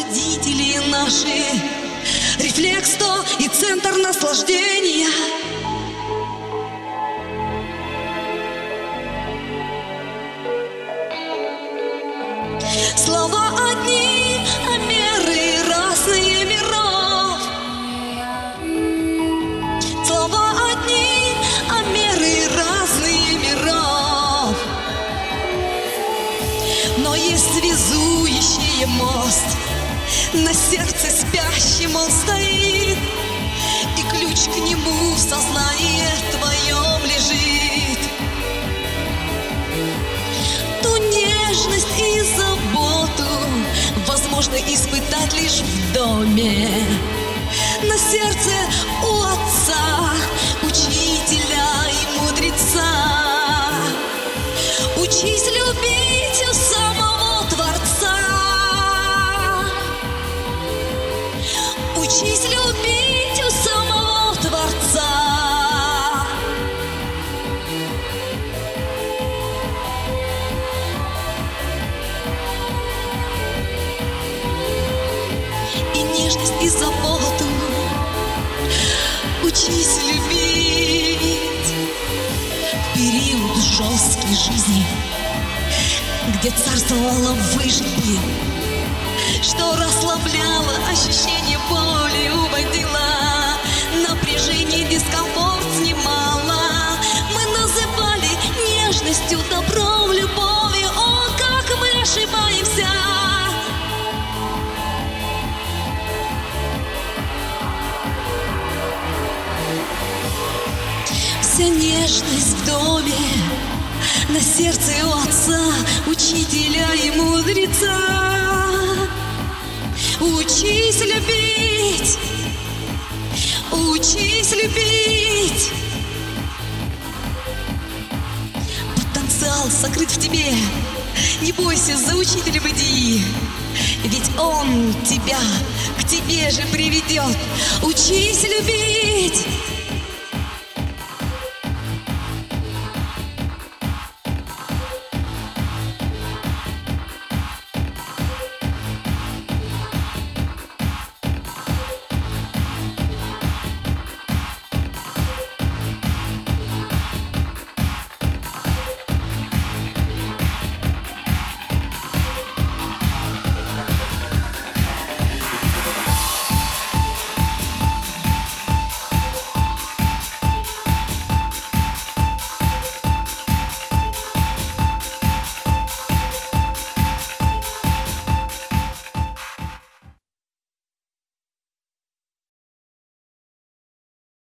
родители наши, рефлекс то и центр наслаждения. Слова одни, а меры разные миров. Слова одни, а меры разные миров. Но есть связующий мост, на сердце спящем он стоит, и ключ к нему в сознании твоем лежит. Ту нежность и заботу возможно испытать лишь в доме. На сердце у отца, учителя и мудреца. Учись любить у самого Творца. Учись любить у самого Творца. И нежность, и заботу учись любить. В период жесткой жизни, где царствовала выжить, что расслабляло ощущение боли, уводило напряжение, дискомфорт снимало. Мы называли нежностью, добром, любовью. О, как мы ошибаемся! Вся нежность в доме, на сердце у отца, учителя и мудреца. Учись любить, учись любить. Потенциал сокрыт в тебе, не бойся за учителя бытии, ведь он тебя к тебе же приведет. Учись любить.